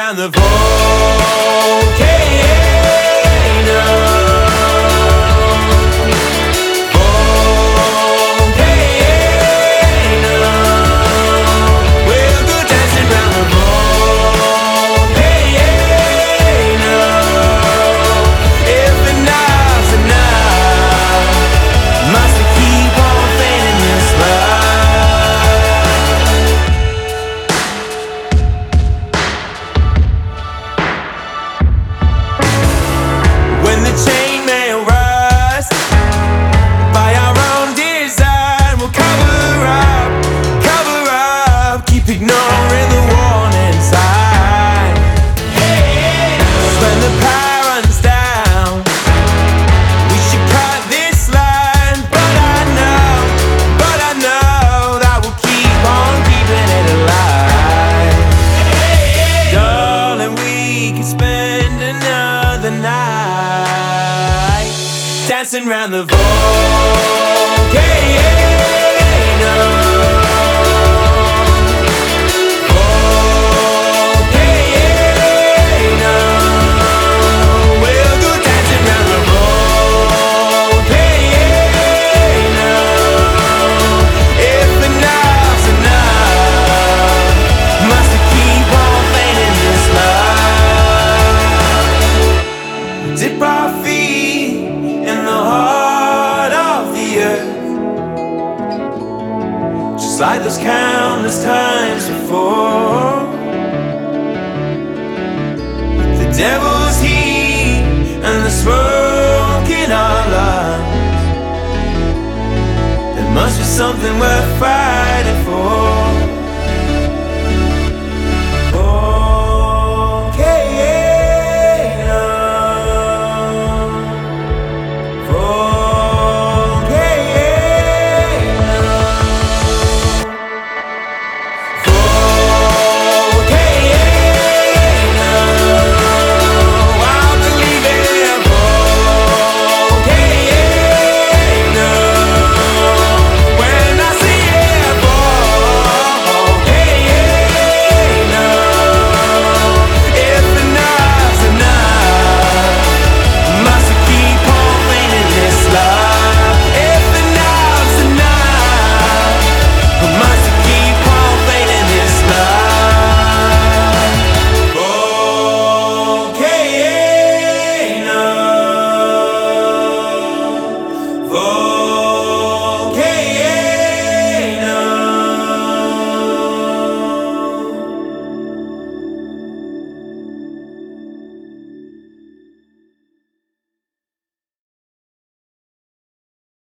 round the volcano. Ignoring the warning sign. When the power runs down, we should cut this line. But I know that we'll keep on keeping it alive. Darling, we can spend another night dancing round the volcano. Dip our feet in the heart of the earth, just like those countless times before. The devil's heat and the smoke in our lungs, there must be something worth fighting for.